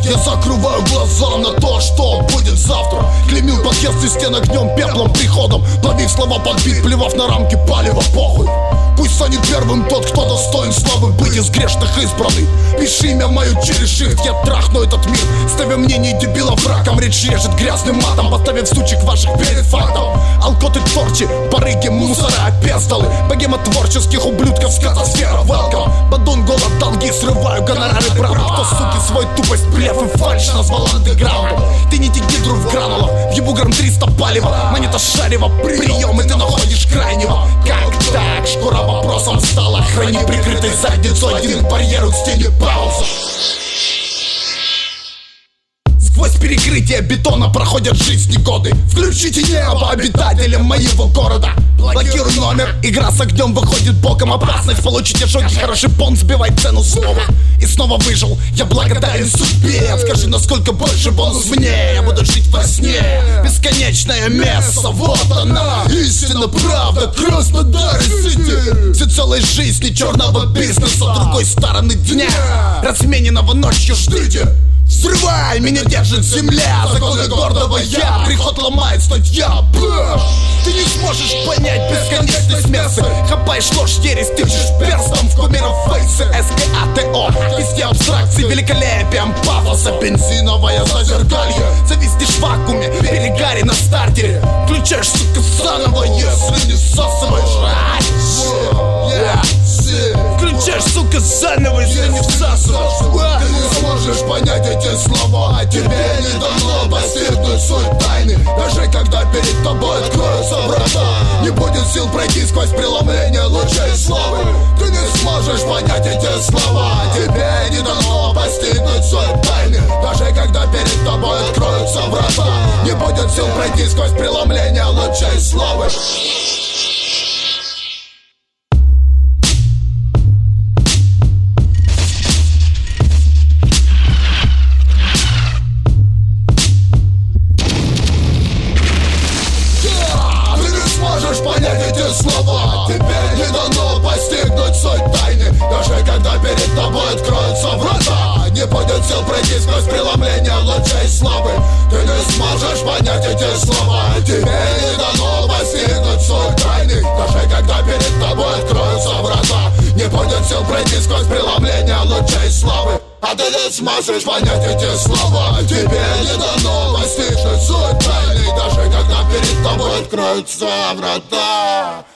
Я закрываю глаза на то, что будет завтра. Клеймил подъезд и стен огнем, пеплом, приходом. Плавив слова под бит, плевав на рамки палева, похуй. Пусть станет первым тот, кто достоин славы, быть из грешных избранный. Пиши имя мое через шифт, я трахну этот мир, ставя мнение дебилов раком. Речь режет грязным матом, поставив стучек ваших перед фактом. Алкоты торчи, барыги, мусора, опездалы. Богема творческих ублюдков, скатосфера, welcome. Бадун, голод, долги, срываю гонорары, правда. Кто, суки, свой тупость, блеф и фальшь назвал андеграундом. Ты не гидру в гранулах, въебу грамм 300 палева. Монета шарева, прием, и ты находишь крайнего. Как так? Шкура вопросом стала. Храни прикрытой задницой один барьер к стене пауза. Сквозь перекрытие бетона проходят жизни годы. Включите небо обитателям моего города. Блокируй номер, игра с огнем выходит боком. Опасность получить ожоги, хороший пон сбивает цену снова. И снова выжил, я благодарен судьбе. Скажи, насколько больше бонус мне. Я буду жить во сне, бесконечное место. Вот она, истина, правда, Краснодар-Сити. Все целой жизни черного бизнеса, другой стороны дня, размененного ночью ждите. Взрывай, меня держит земля, законы гордого я. Приход ломает статья. Ты не сможешь понять бесконечность мессы. Хапаешь ложь, ересь, тычешь перстом в кумиров фейсы. СКАТО, везде абстракции, великолепием пафоса. Бензиновое зазеркалье, зависнешь в вакууме, перегари на стартере. Включаешь, сука, заново, если не всасываешь. Включаешь, сука, заново, если не всасываешь. Ты не сможешь понять эти слова. Тебе не дано постигнуть суть тайны. Даже когда перед тобой откроются врата, не будет сил пройти сквозь преломление лучей славы. Ты не сможешь понять эти слова. Тебе не дано постигнуть суть тайны. Даже когда перед тобой откроются врата, не будет сил пройти сквозь преломление лучей славы. Слова. Тебе не дано постигнуть суть тайны. Даже когда перед тобой откроются врата, не будет сил пройти сквозь преломление лучей славы. Ты не сможешь понять эти слова. Тебе не дано постигнуть суть тайны. Даже когда перед тобой откроются врата, не будет сил пройти сквозь преломление лучей славы. А ты не сможешь понять эти слова. Тебе не дано постигнуть суть тайны. Даже когда перед тобой откроются врата.